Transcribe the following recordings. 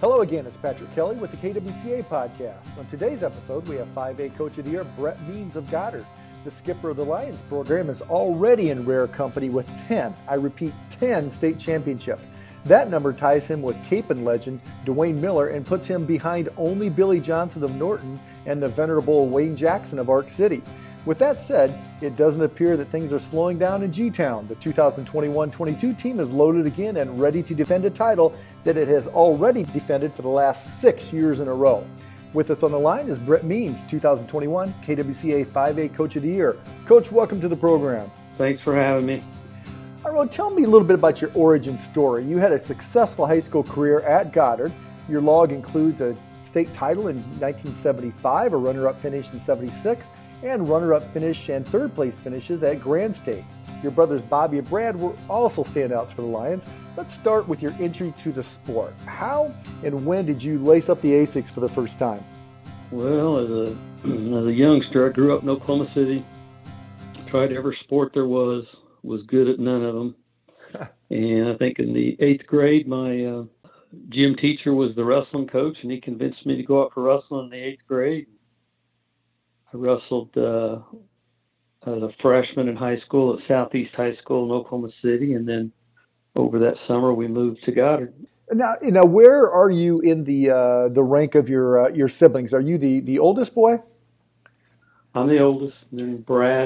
Hello again, it's Patrick Kelly with the KWCA podcast. On today's episode, we have 5A Coach of the Year, Brett Means of Goddard. The skipper of the Lions program is already in rare company with 10 state championships. That number ties him with Capon legend Dwayne Miller and puts him behind only Billy Johnson of Norton and the venerable Wayne Jackson of Ark City. With that said, it doesn't appear that things are slowing down in G-Town. The 2021-22 team is loaded again and ready to defend a title that it has already defended for the last 6 years in a row. With us on the line is Brett Means, 2021 KWCA 5A Coach of the Year. Coach, welcome to the program. Thanks for having me. All right, well, tell me a little bit about your origin story. You had a successful high school career at Goddard. Your log includes a state title in 1975, a runner-up finish in 76, and runner-up finish and third-place finishes at Grand State. Your brothers Bobby and Brad were also standouts for the Lions. Let's start with your entry to the sport. How and when did you lace up the ASICs for the first time? Well, as a youngster, I grew up in Oklahoma City. Tried every sport there was good at none of them. And I think in the 8th grade, my gym teacher was the wrestling coach, and he convinced me to go out for wrestling in the 8th grade. I wrestled as a freshman in high school at Southeast High School in Oklahoma City, and then over that summer we moved to Goddard. Now, where are you in the rank of your siblings? Are you the oldest boy? I'm the oldest, and then Brad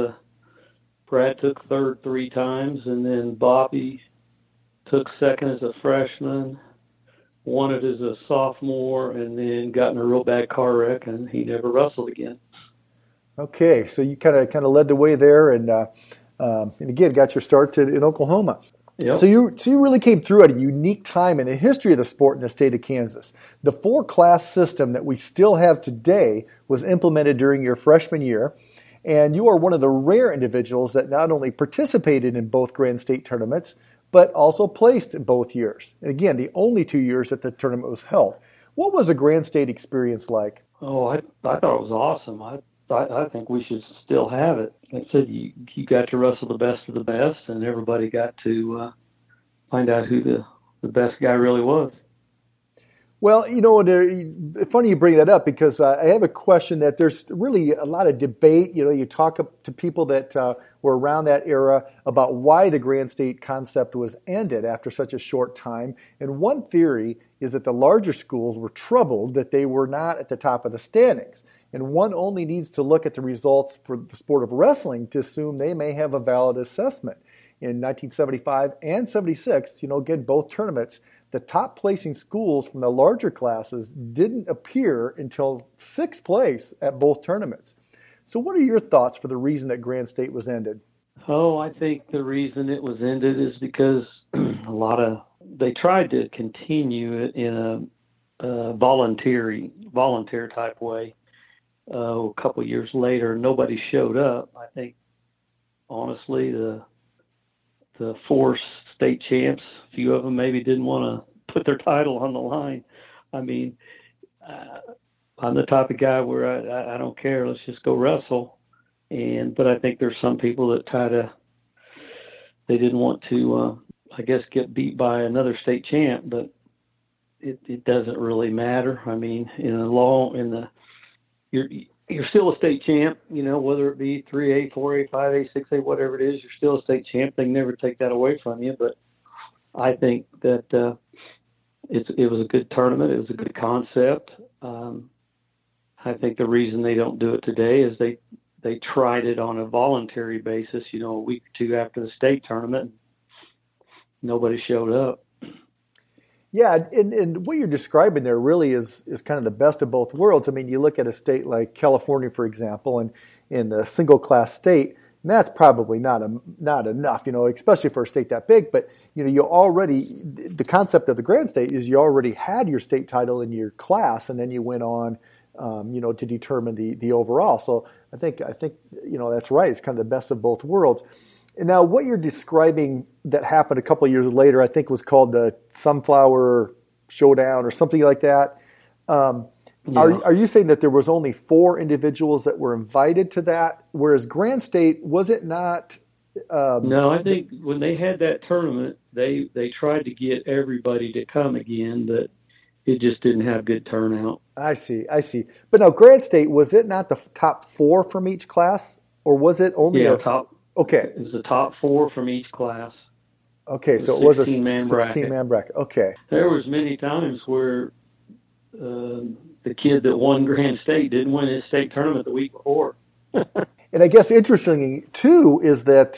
took third 3 times, and then Bobby took second as a freshman, won it as a sophomore, and then got in a real bad car wreck, and he never wrestled again. Okay, so you kind of led the way there, and again got your start in Oklahoma. Yep. So you really came through at a unique time in the history of the sport in the state of Kansas. The 4-class system that we still have today was implemented during your freshman year, and you are one of the rare individuals that not only participated in both Grand State tournaments, but also placed in both years. And again, the only 2 years that the tournament was held. What was the Grand State experience like? Oh, I thought it was awesome. I think we should still have it. Like I said, you got to wrestle the best of the best, and everybody got to find out who the best guy really was. Well, funny you bring that up because I have a question that there's really a lot of debate. You talk to people that were around that era about why the Grand State concept was ended after such a short time. And one theory is that the larger schools were troubled that they were not at the top of the standings. And one only needs to look at the results for the sport of wrestling to assume they may have a valid assessment. In 1975 and 76, again, both tournaments, the top placing schools from the larger classes didn't appear until 6th place at both tournaments. So what are your thoughts for the reason that Grand State was ended? Oh, I think the reason it was ended is because they tried to continue it in a volunteer type way. A couple of years later, nobody showed up. I think, honestly, the 4 state champs, a few of them maybe didn't want to put their title on the line. I mean, I'm the type of guy where I don't care. Let's just go wrestle. But I think there's some people that they didn't want to, get beat by another state champ, but it doesn't really matter. I mean, you're still a state champ, whether it be 3A, 4A, 5A, 6A, whatever it is, you're still a state champ. They can never take that away from you. But I think that it was a good tournament. It was a good concept. I think the reason they don't do it today is they tried it on a voluntary basis, a week or 2 after the state tournament. Nobody showed up. Yeah, and what you're describing there really is kind of the best of both worlds. I mean, you look at a state like California, for example, and in a single-class state, and that's probably not enough, especially for a state that big. But, the concept of the Grand State is you already had your state title in your class, and then you went on, to determine the overall. So I think that's right. It's kind of the best of both worlds. And now what you're describing that happened a couple of years later, I think was called the Sunflower Showdown or something like that. Are you saying that there was only 4 individuals that were invited to that, whereas Grand State, was it not? No, I think when they had that tournament, they tried to get everybody to come again, but it just didn't have good turnout. I see. But now, Grant State, was it not the top 4 from each class, or was it only top? Okay, it was the top 4 from each class. Okay, so it was a 16-man bracket. Okay. There was many times where the kid that won Grant State didn't win his state tournament the week before. And I guess interesting, too, is that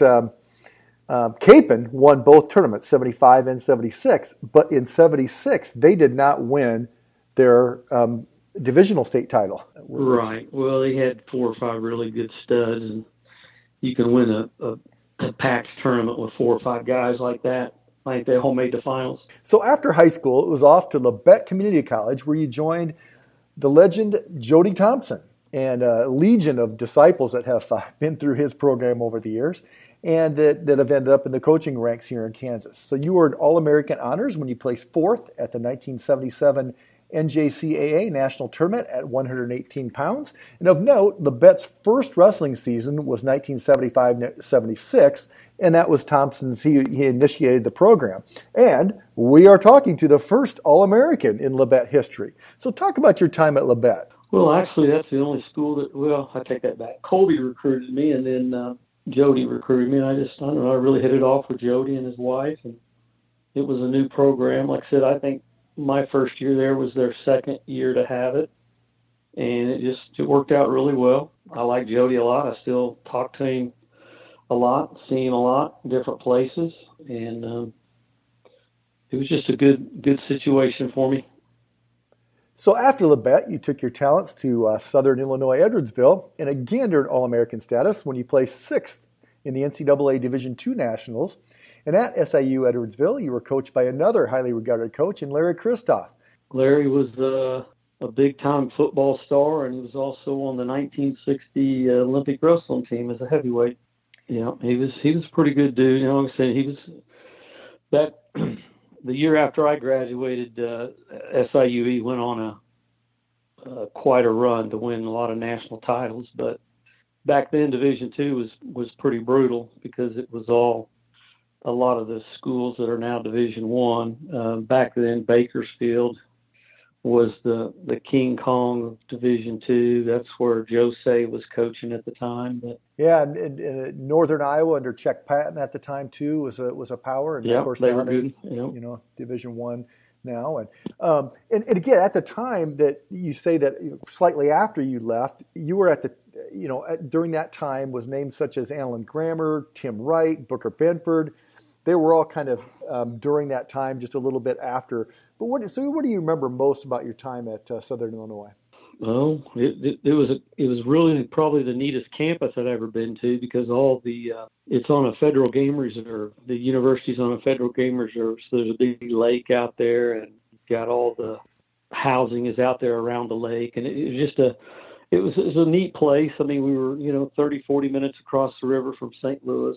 Kapaun won both tournaments, 75 and 76, but in 76, they did not win their divisional state title. Right. Well, they had 4 or 5 really good studs, and you can win a packed tournament with 4 or 5 guys like that. Like they all made the finals. So after high school, it was off to Labette Community College, where you joined the legend Jody Thompson and a legion of disciples that have been through his program over the years, and that have ended up in the coaching ranks here in Kansas. So you were an All-American honors when you placed 4th at the 1977 NJCAA National Tournament at 118 pounds. And of note, Labette's first wrestling season was 1975-76, and that was Thompson's. He initiated the program. And we are talking to the first All-American in Labette history. So talk about your time at Labette. Well, actually, that's the only school that, well, I take that back. Colby recruited me, and then Jody recruited me, and I don't know, I really hit it off with Jody and his wife, and it was a new program. Like I said, I think my first year there was their second year to have it, and it worked out really well. I like Jody a lot. I still talk to him a lot, see him a lot in different places, and it was just a good situation for me. So after Labette, you took your talents to Southern Illinois Edwardsville, and again earned All-American status when you placed 6th in the NCAA Division II Nationals. And at SIU Edwardsville, you were coached by another highly regarded coach in Larry Christoph. Larry was a big-time football star, and he was also on the 1960 Olympic wrestling team as a heavyweight. Yeah, he was a pretty good dude. You know what I'm saying? He was that. The year after I graduated, SIU, he went on quite a run to win a lot of national titles. But back then, Division II was pretty brutal because it was a lot of the schools that are now Division I. Back then, Bakersfield was the King Kong of Division II. That's where Jose was coaching at the time. But yeah, and Northern Iowa under Chuck Patton at the time too was a power. And yeah, of course they now were good. You know, Division I now, and again at the time that you say that slightly after you left, you were at the during that time was names such as Alan Grammer, Tim Wright, Booker Benford. They were all kind of during that time, just a little bit after. But what do you remember most about your time at Southern Illinois? Well, it was really probably the neatest campus I'd ever been to because it's on a federal game reserve. The university's on a federal game reserve, so there's a big lake out there, and got all the housing is out there around the lake, and it was a neat place. I mean, we were 30, 40 minutes across the river from St. Louis,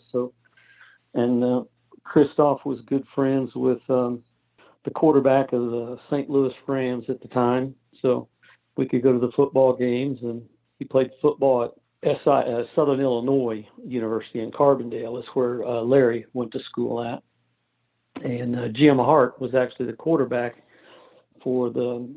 and Christoph was good friends with the quarterback of the St. Louis Rams at the time, so we could go to the football games, and he played football at Southern Illinois University in Carbondale. That's where Larry went to school at. And Jim Hart was actually the quarterback for the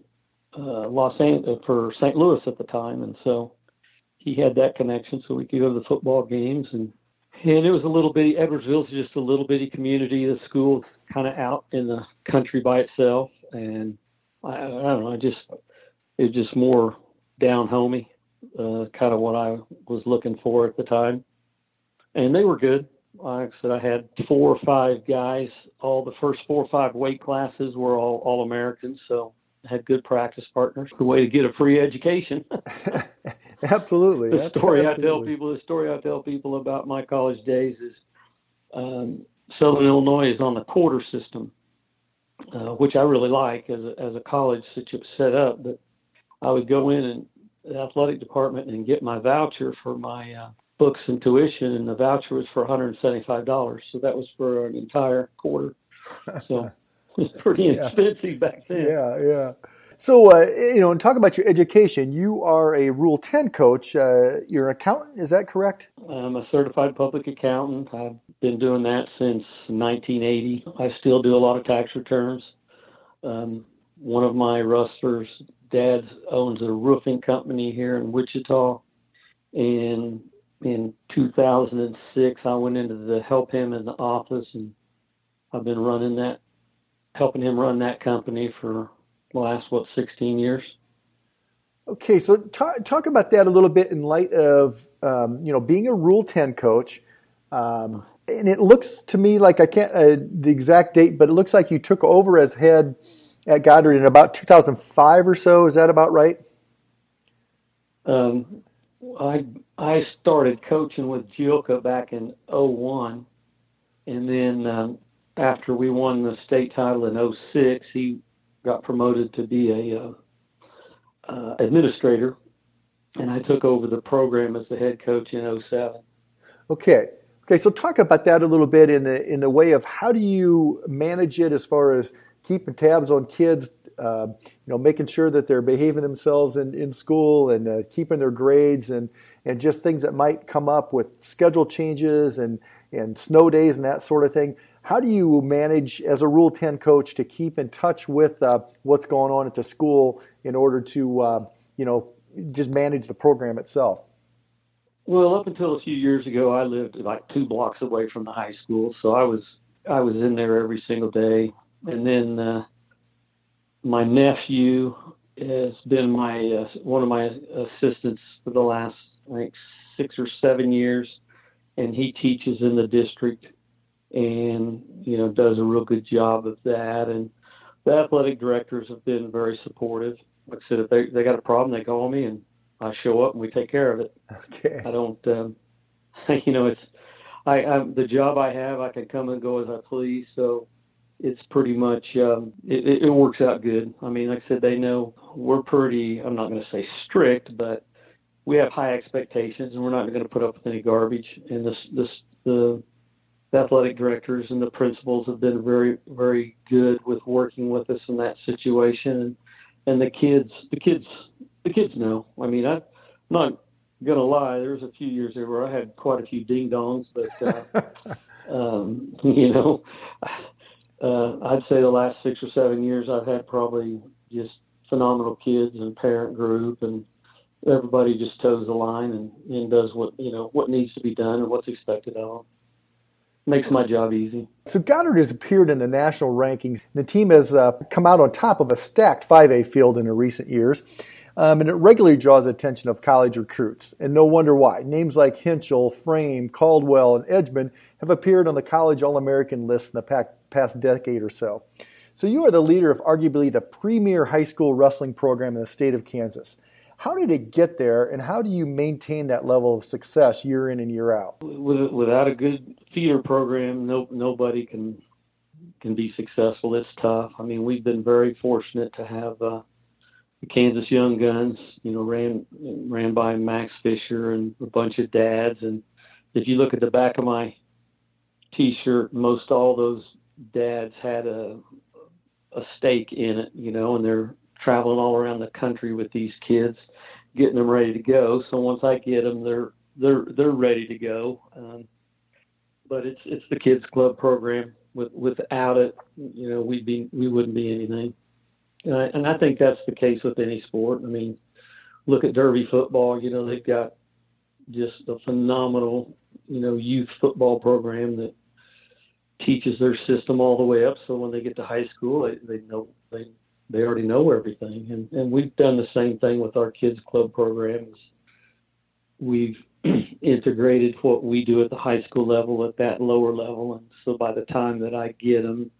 for St. Louis at the time, and so he had that connection, so we could go to the football games. And it was a little bitty. Edwardsville's just a little bitty community. The school's kind of out in the country by itself, and I don't know. It was just more down homey, kind of what I was looking for at the time. And they were good. Like I said, I had 4 or 5 guys. All the first 4 or 5 weight classes were all Americans, so I had good practice partners. The way to get a free education. Absolutely. The story I tell people about my college days is Southern Illinois is on the quarter system, which I really like as a college set up. But I would go in the athletic department and get my voucher for my books and tuition, and the voucher was for $175. So that was for an entire quarter. So it was pretty expensive back then. Yeah. So, and talk about your education. You are a Rule 10 coach. You're an accountant, is that correct? I'm a certified public accountant. I've been doing that since 1980. I still do a lot of tax returns. one of my rustlers' dad owns a roofing company here in Wichita, and in 2006 I went into the help him in the office, and I've been helping him run that company for the last 16 years. Okay, so talk about that a little bit in light of being a Rule 10 coach, and it looks to me like I can't the exact date, but it looks like you took over as head at Goddard in about 2005 or so. Is that about right? I started coaching with Gilka back in '01, and then after we won the state title in '06, he got promoted to be a administrator, and I took over the program as the head coach in '07. Okay. So talk about that a little bit in the way of how do you manage it as far as keeping tabs on kids, making sure that they're behaving themselves in school and keeping their grades and just things that might come up with schedule changes and snow days and that sort of thing. How do you manage as a Rule 10 coach to keep in touch with what's going on at the school in order to, just manage the program itself? Well, up until a few years ago, I lived like 2 blocks away from the high school, so I was in there every single day. And then my nephew has been one of my assistants for the last 6 or 7 years, and he teaches in the district, and does a real good job of that. And the athletic directors have been very supportive. Like I said, if they got a problem, they call me, and I show up and we take care of it. Okay. I don't, it's the job I have. I can come and go as I please, so it's pretty much it works out good. I mean, like I said, they know we're pretty. I'm not going to say strict, but we have high expectations, and we're not going to put up with any garbage. And the athletic directors and the principals have been very, very good with working with us in that situation, and the kids know. I mean, I'm not gonna lie. There was a few years there where I had quite a few ding dongs, but I'd say the last 6 or 7 years I've had probably just phenomenal kids and parent group, and everybody just toes the line and does what needs to be done and what's expected of them. Makes my job easy. So Goddard has appeared in the national rankings. The team has come out on top of a stacked 5A field in the recent years. And it regularly draws the attention of college recruits, and no wonder why. Names like Hinchell, Frame, Caldwell, and Edgman have appeared on the college All-American list in the past decade or so. So you are the leader of arguably the premier high school wrestling program in the state of Kansas. How did it get there, and how do you maintain that level of success year in and year out? Without a good feeder program, nobody can be successful. It's tough. I mean, we've been very fortunate to have the Kansas Young Guns, ran by Max Fisher and a bunch of dads. And if you look at the back of my T-shirt, most all those dads had a stake in it, and they're traveling all around the country with these kids, getting them ready to go. So once I get them, they're ready to go. But it's the kids club program. Without it, we wouldn't be anything. And I think that's the case with any sport. I mean, look at Derby football. They've got just a phenomenal, youth football program that teaches their system all the way up. So when they get to high school, they already know everything. And we've done the same thing with our kids club programs. We've integrated what we do at the high school level at that lower level. And so by the time that I get them,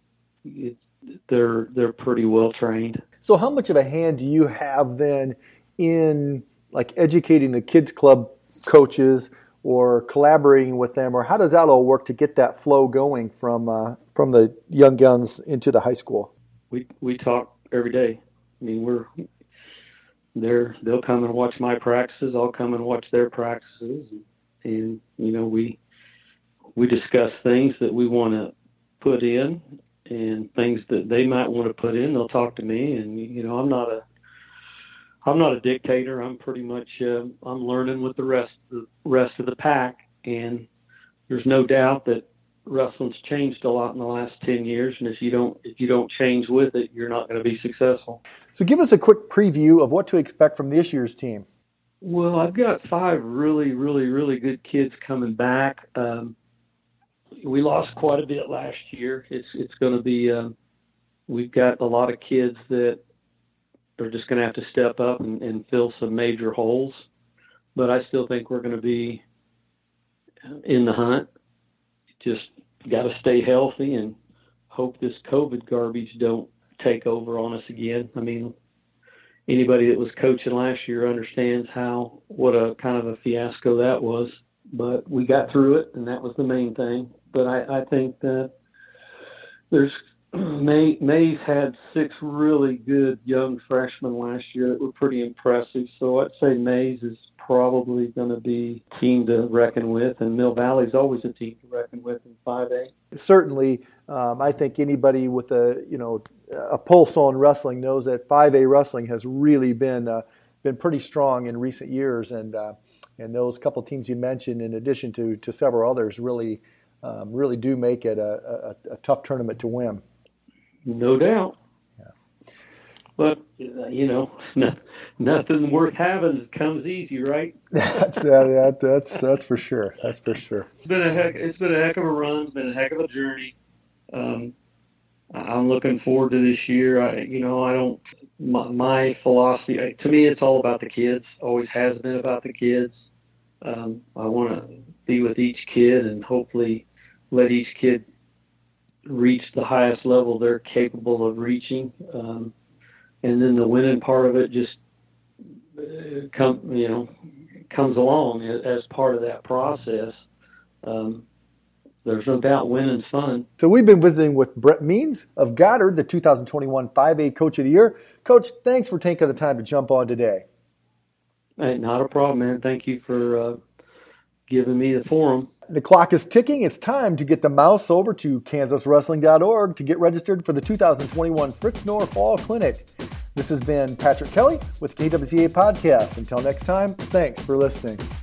they're pretty well trained. So how much of a hand do you have then in like educating the kids club coaches or collaborating with them, or how does that all work to get that flow going from the young guns into the high school? We talk every day. I mean, they'll come and watch my practices. I'll come and watch their practices, and we discuss things that we want to put in. And things that they might want to put in, they'll talk to me. And I'm not a dictator. I'm pretty much I'm learning with the rest of the pack. And there's no doubt that wrestling's changed a lot in the last 10 years, and if you don't change with it, you're not going to be successful. So give us a quick preview of what to expect from this year's team. Well, I've got 5 really, really, really good kids coming back. We lost quite a bit last year. It's going to be we've got a lot of kids that are just going to have to step up and fill some major holes, but I still think we're going to be in the hunt. Just got to stay healthy and hope this COVID garbage don't take over on us again. I mean, anybody that was coaching last year understands what a kind of a fiasco that was. But we got through it, and that was the main thing. But I think that Mays had 6 really good young freshmen last year that were pretty impressive. So I'd say Mays is probably going to be a team to reckon with, and Mill Valley's always a team to reckon with in 5A. Certainly, I think anybody with a pulse on wrestling knows that 5A wrestling has really been pretty strong in recent years, and those couple teams you mentioned, in addition to several others, really do make it a tough tournament to win. No doubt. Yeah. But nothing worth having comes easy, right? That's for sure. That's for sure. It's been a heck of a run. It's been a heck of a journey. I'm looking forward to this year. My philosophy, to me, it's all about the kids. Always has been about the kids. I want to be with each kid and hopefully let each kid reach the highest level they're capable of reaching. And then the winning part of it just comes along as part of that process. There's no doubt winning's fun. So we've been visiting with Brett Means of Goddard, the 2021 5A Coach of the Year. Coach, thanks for taking the time to jump on today. Hey, not a problem, man. Thank you for giving me the forum. The clock is ticking. It's time to get the mouse over to kansaswrestling.org to get registered for the 2021 Fritz Knorr Fall Clinic. This has been Patrick Kelly with KWCA Podcast. Until next time, thanks for listening.